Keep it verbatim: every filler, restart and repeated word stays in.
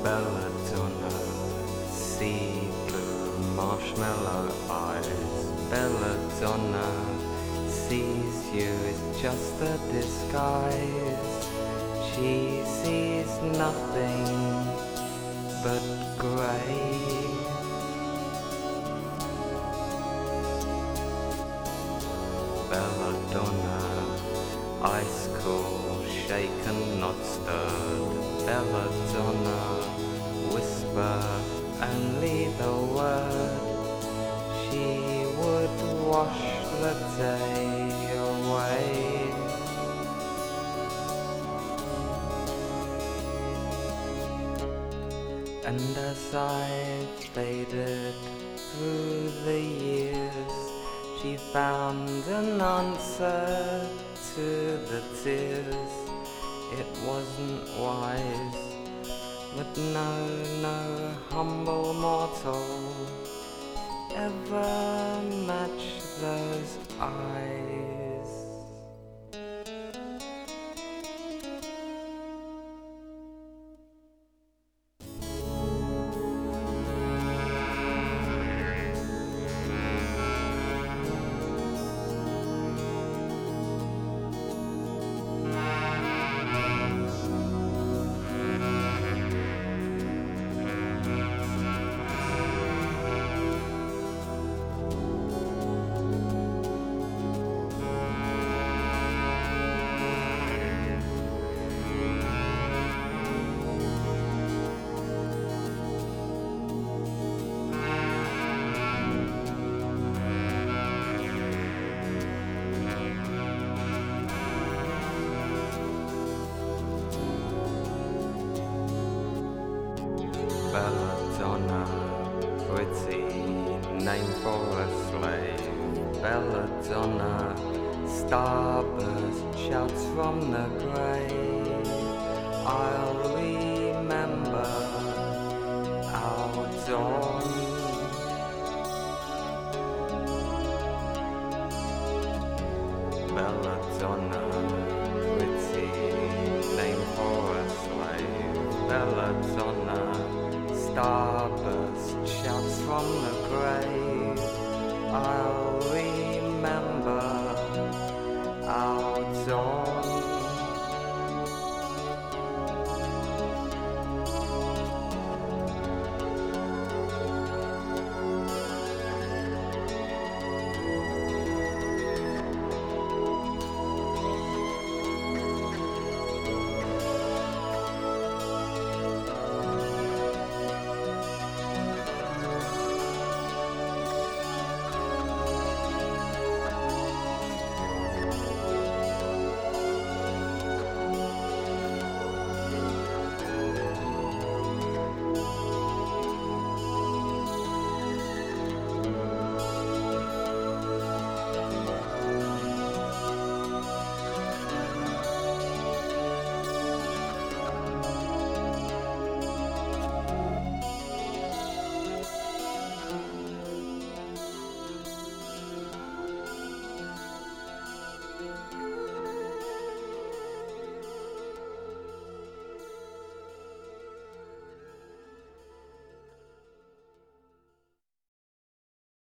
Belladonna, sea blue marshmallow eyes. Belladonna sees you as just a disguise. She sees nothing but grey. Belladonna, ice cool, shaken, not stirred. Belladonna, whisper only the word. She would wash the day away. And as I faded through the years, she found an answer to the tears. It wasn't wise, but no, no humble mortal ever match those eyes. Belladonna, pretty name for a slave. Belladonna, starburst shouts from the grave. I'll remember our dawn. Belladonna, pretty name for a slave. Belladonna, starburst shouts from the grave. I'll